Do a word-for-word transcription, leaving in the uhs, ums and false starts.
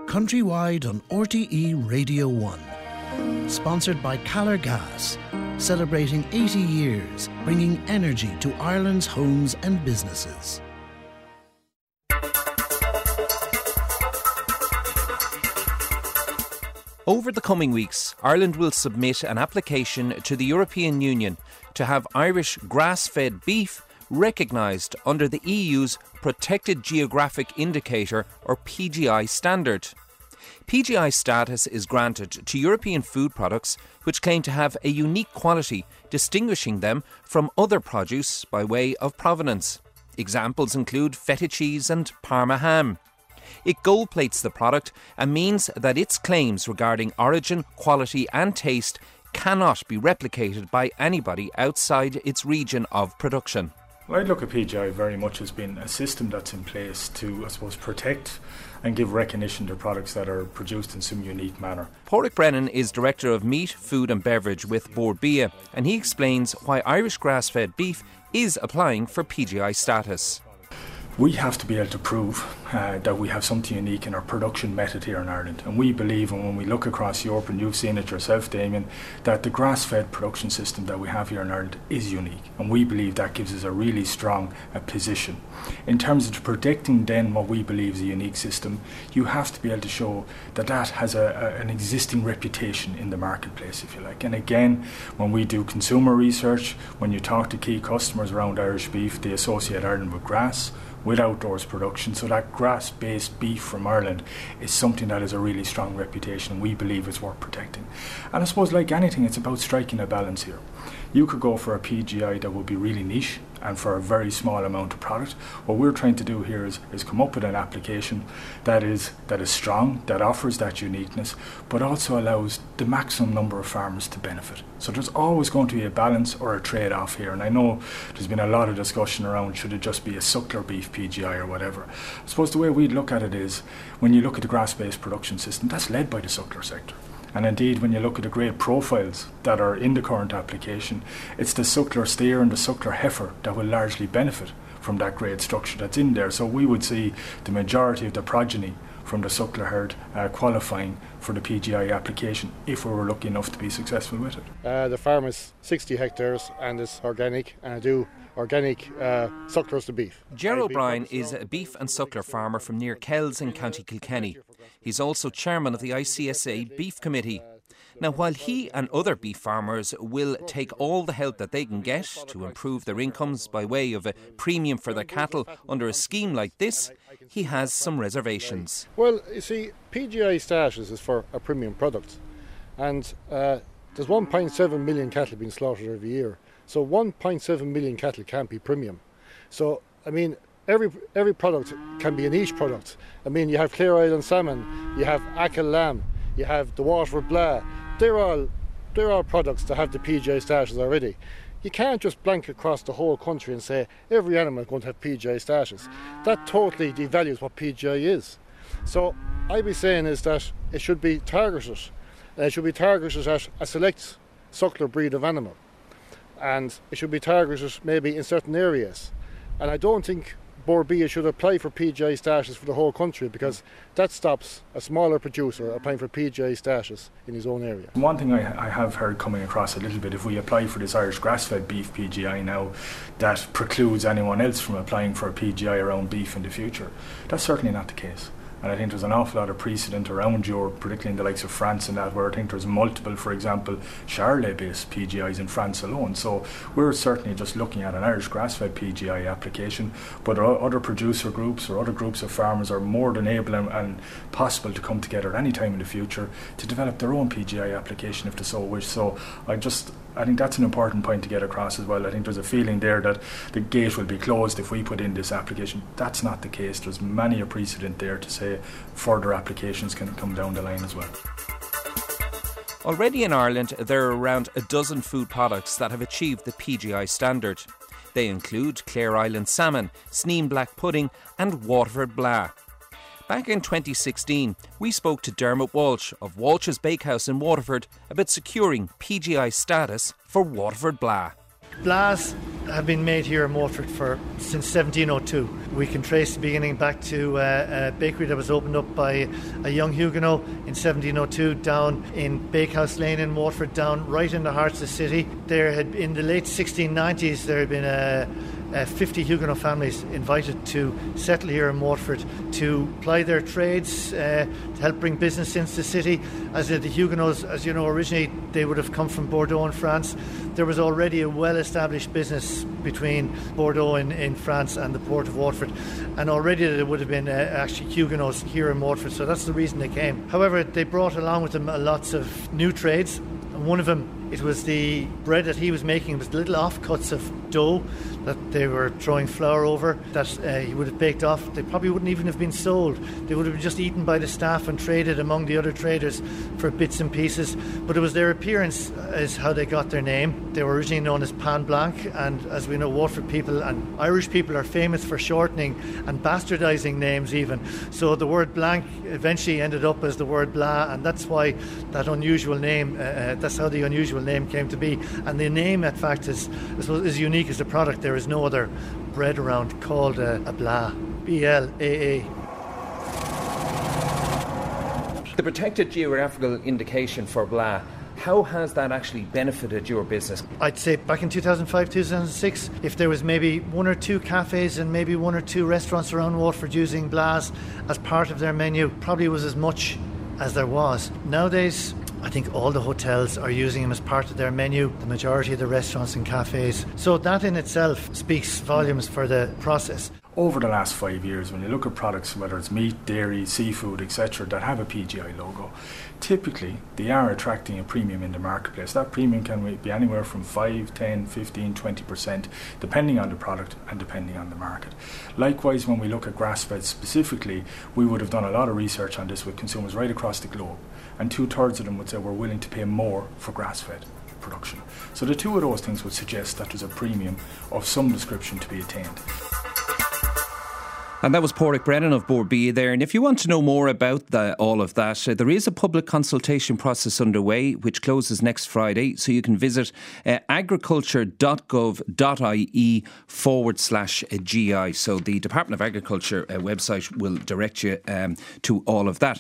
countrywide on R T E Radio one. Sponsored by Calor Gas, celebrating eighty years, bringing energy to Ireland's homes and businesses. Over the coming weeks, Ireland will submit an application to the European Union to have Irish grass-fed beef recognised under the E U's Protected Geographic Indicator, or P G I standard. P G I status is granted to European food products which claim to have a unique quality, distinguishing them from other produce by way of provenance. Examples include feta cheese and Parma ham. It gold plates the product and means that its claims regarding origin, quality and taste cannot be replicated by anybody outside its region of production. Well, I look at P G I very much as being a system that's in place to, I suppose, protect and give recognition to products that are produced in some unique manner. Pádraig Brennan is Director of Meat, Food and Beverage with Bord Bia, and he explains why Irish grass-fed beef is applying for P G I status. We have to be able to prove uh, that we have something unique in our production method here in Ireland. And we believe, and when we look across Europe, and you've seen it yourself, Damien, that the grass-fed production system that we have here in Ireland is unique. And we believe that gives us a really strong uh, position. In terms of protecting then what we believe is a unique system, you have to be able to show that that has a, a, an existing reputation in the marketplace, if you like. And again, when we do consumer research, when you talk to key customers around Irish beef, they associate Ireland with grass, with outdoors production, so that grass-based beef from Ireland is something that has a really strong reputation and we believe is worth protecting. And I suppose, like anything, it's about striking a balance here. You could go for a P G I that would be really niche and for a very small amount of product. What we're trying to do here is, is come up with an application that is that is strong, that offers that uniqueness, but also allows the maximum number of farmers to benefit. So there's always going to be a balance or a trade-off here, and I know there's been a lot of discussion around should it just be a suckler beef P G I or whatever. I suppose the way we'd look at it is, when you look at the grass-based production system, that's led by the suckler sector. And indeed, when you look at the grade profiles that are in the current application, it's the suckler steer and the suckler heifer that will largely benefit from that grade structure that's in there. So we would see the majority of the progeny from the suckler herd uh, qualifying for the P G I application if we were lucky enough to be successful with it. Uh, the farm is sixty hectares and it's organic, and I do organic uh, sucklers to beef. Ger O'Brien is a beef and suckler farmer from near Kells in County Kilkenny. He's also chairman of the I C S A Beef Committee. Now, while he and other beef farmers will take all the help that they can get to improve their incomes by way of a premium for their cattle under a scheme like this, he has some reservations. Well, you see, P G I status is for a premium product, and uh, there's one point seven million cattle being slaughtered every year. So one point seven million cattle can't be premium. So, I mean, every every product can be a niche product. I mean, you have Clear Island salmon, you have Achill lamb, you have the Waterford Blah. They're all, they're all products that have the P G I status already. You can't just blanket across the whole country and say every animal is going to have P G I status. That totally devalues what P G I is. So I'd be saying is that it should be targeted. And it should be targeted at a select suckler breed of animal. And it should be targeted maybe in certain areas. And I don't think Bord Bia should apply for P G I status for the whole country, because that stops a smaller producer applying for P G I status in his own area. One thing I, I have heard coming across a little bit, if we apply for this Irish grass-fed beef P G I now, that precludes anyone else from applying for a P G I around beef in the future. That's certainly not the case. And I think there's an awful lot of precedent around Europe, particularly in the likes of France and that, where I think there's multiple, for example, Charolais-based P G Is in France alone. So we're certainly just looking at an Irish grass-fed P G I application, but other producer groups or other groups of farmers are more than able and, and possible to come together at any time in the future to develop their own P G I application if they so wish. So I just I think that's an important point to get across as well. I think there's a feeling there that the gate will be closed if we put in this application. That's not the case. There's many a precedent there to say further applications can come down the line as well. Already in Ireland, there are around a dozen food products that have achieved the P G I standard. They include Clare Island salmon, Sneem black pudding and Waterford Blah. Back in twenty sixteen, we spoke to Dermot Walsh of Walsh's Bakehouse in Waterford about securing P G I status for Waterford Blah. Blahs have been made here in Waterford for since seventeen oh two. We can trace the beginning back to uh, a bakery that was opened up by a young Huguenot in seventeen oh two down in Bakehouse Lane in Waterford, down right in the heart of the city. There had, in the late sixteen nineties, there had been a Uh, fifty Huguenot families invited to settle here in Waterford to ply their trades, uh, to help bring business into the city. As the Huguenots, as you know, originally they would have come from Bordeaux in France. There was already a well-established business between Bordeaux in, in France and the port of Waterford, and already there would have been uh, actually Huguenots here in Waterford, so that's the reason they came. However, they brought along with them lots of new trades, and one of them, it was the bread that he was making. It was little offcuts of dough that they were throwing flour over that uh, he would have baked off. They probably wouldn't even have been sold. They would have been just eaten by the staff and traded among the other traders for bits and pieces. But it was their appearance is how they got their name. They were originally known as Pain Blanc, and as we know, Waterford people and Irish people are famous for shortening and bastardising names even. So the word blanc eventually ended up as the word blah, and that's why that unusual name, uh, uh, that's how the unusual name came to be. And the name, in fact, is, is as unique as the product. There is no other bread around called a, a blah. B L A A. The protected geographical indication for blah, how has that actually benefited your business? I'd say back in two thousand five, two thousand six, if there was maybe one or two cafes and maybe one or two restaurants around Waterford using blahs as part of their menu, probably was as much as there was. Nowadays, I think all the hotels are using them as part of their menu, the majority of the restaurants and cafes. So that in itself speaks volumes for the process. Over the last five years, when you look at products, whether it's meat, dairy, seafood, et cetera, that have a P G I logo, typically they are attracting a premium in the marketplace. That premium can be anywhere from five, ten, fifteen, twenty percent, depending on the product and depending on the market. Likewise, when we look at grass-fed specifically, we would have done a lot of research on this with consumers right across the globe, and two-thirds of them would say we're willing to pay more for grass-fed production. So the two of those things would suggest that there's a premium of some description to be attained. And that was Pádraig Brennan of Bord Bia there. And if you want to know more about the, all of that, uh, there is a public consultation process underway which closes next Friday. So you can visit uh, agriculture.gov.ie forward slash GI. So the Department of Agriculture uh, website will direct you um, to all of that.